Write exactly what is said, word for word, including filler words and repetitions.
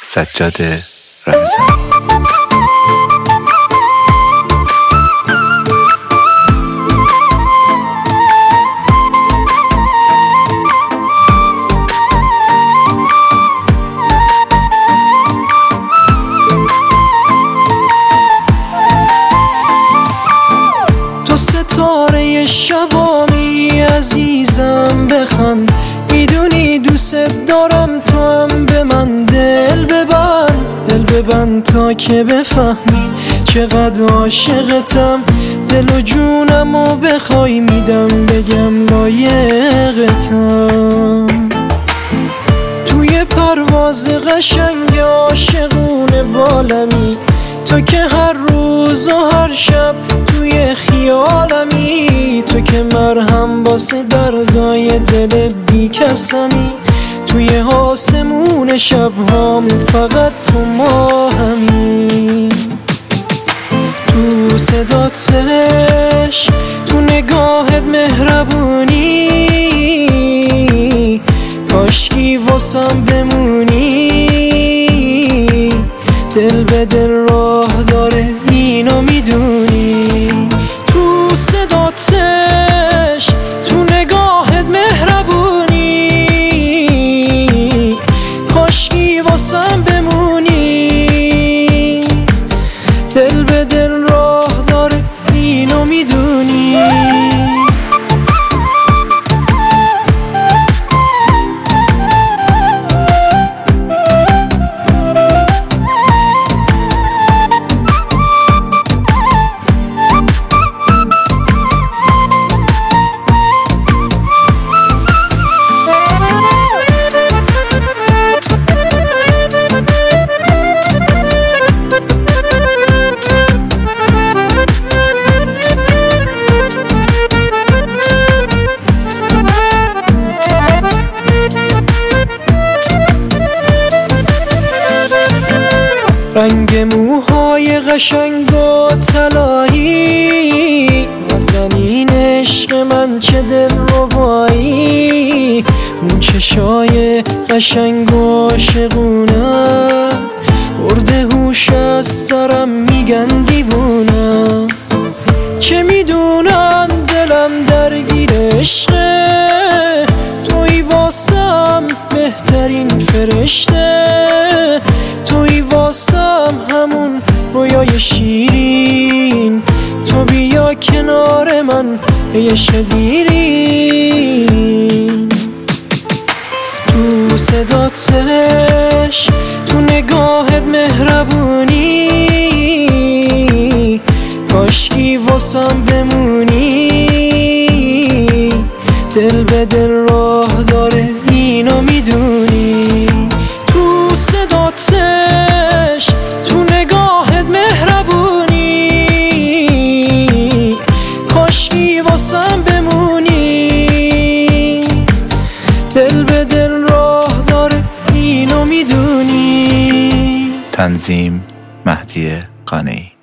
سجاد رمضانی. تو ستاره شبامی عزیزم بخند، میدونی دوست دارم، تو هم به من دل ببند، دل ببند تا که بفهمی چقدر عاشقتم. دل و جونم و بخوای میدم، بگم لایقتم. توی پرواز قشنگ عاشقونه بالمی، تو که هر روز و هر شب توی خیالمی، تو که مرهم واسه دردای دل بی کسمی. توی آسمون شبهام فقط تو ماهمی، تو صداتش، تو نگاهت مهربونی، کاشکی واسم بمونی. دل به دل راه داره اینو میدونی، تو صداتش، تو نگاهت مهربونی، کاشکی واسم بمونی. دل به دل راه داره اینو میدونی. رنگ موهای قشنگ و طلایی، نازنین عشق من چه دلربایی. اون چشای قشنگ و عاشقونه، برده هوش از سرم میگن دیوونه. چه میدونن دلم درگیر عشقه، توی واسم بهترین فرشته. توی واسم همون رویای شیرین، تو بیا کنار من ای شدیرین. تو صداتش، تو نگاهت مهربونی، کاشکی واسم بمونی. دل به دل راه داره اینو میدونی، تو صداتش، تو نگاهت مهربونی، کاشکی واسم بمونی. دل به دل راه داره اینو میدونی. تنظیم مهدی قانعی.